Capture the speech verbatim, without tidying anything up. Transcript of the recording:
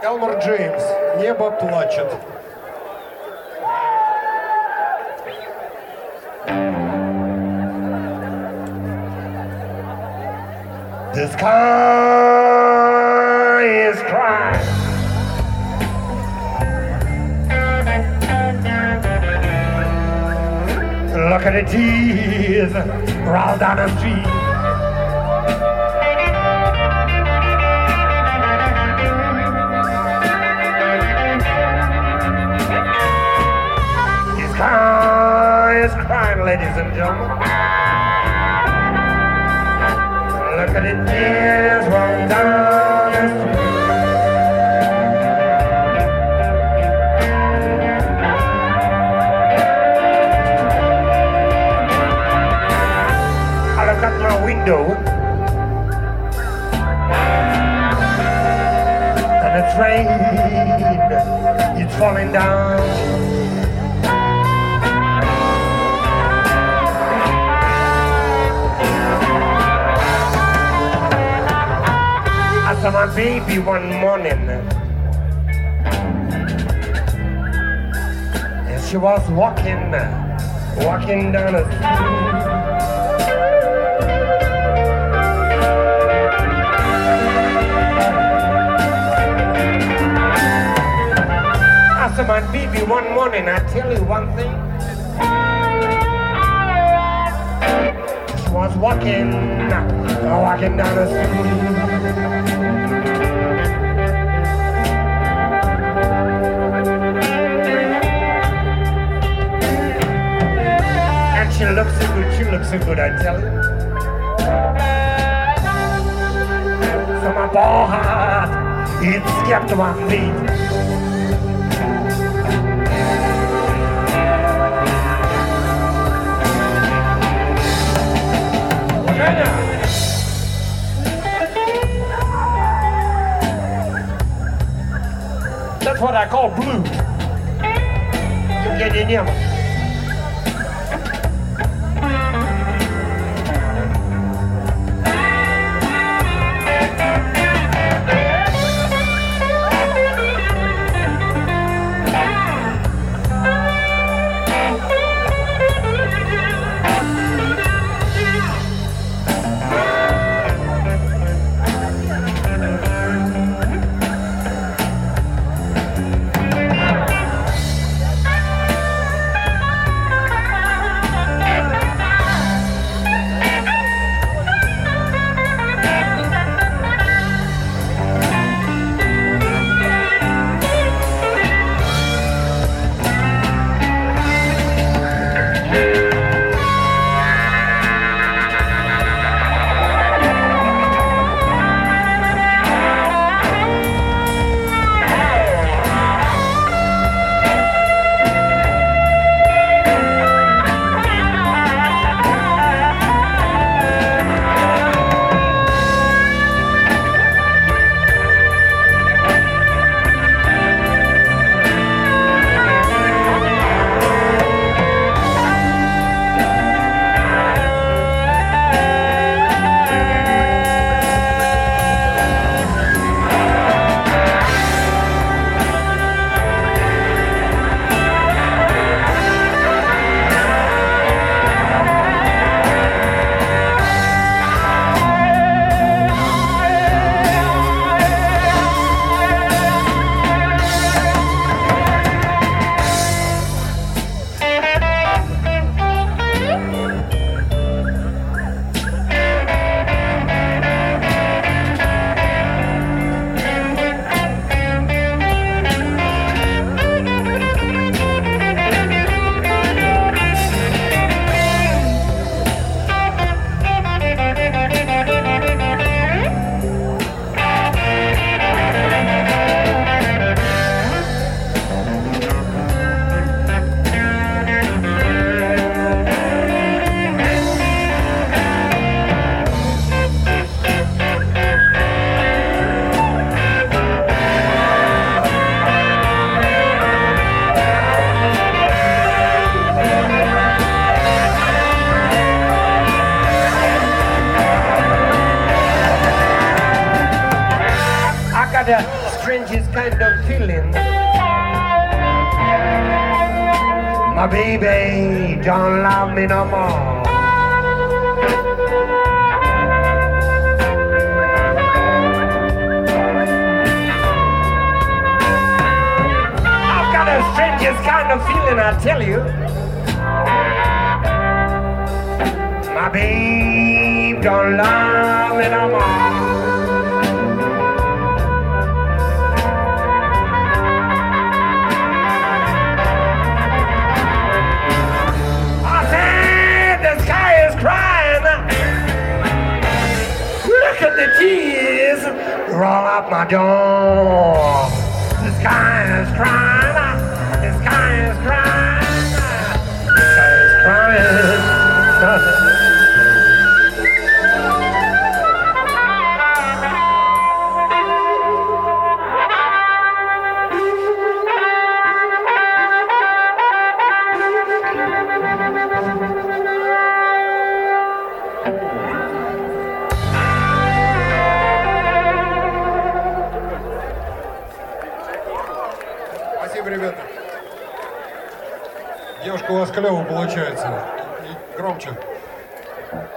Элмор Джеймс, «Небо плачет». The sky is crying. Look at the tears roll down the street. The sky is crying, ladies and gentlemen. Look at the tears roll down the street. I look at my window and the train is falling down. I saw my baby one morning, and she was walking, walking down the street. I saw my baby one morning, I tell you one thing. She was walking, walking down the street. She looks so good, she looks so good, I tell you. So my poor heart, it skipped to my feet. That's what I call blue. You get in here. the strangest kind of feeling. My baby don't love me no more. I've got the strangest kind of feeling, I tell you. My babe don't love me no more. Look at the tears roll up my door. The sky is crying. The sky is crying. The sky is crying. Ребята, девушка, у вас клево получается. И громче.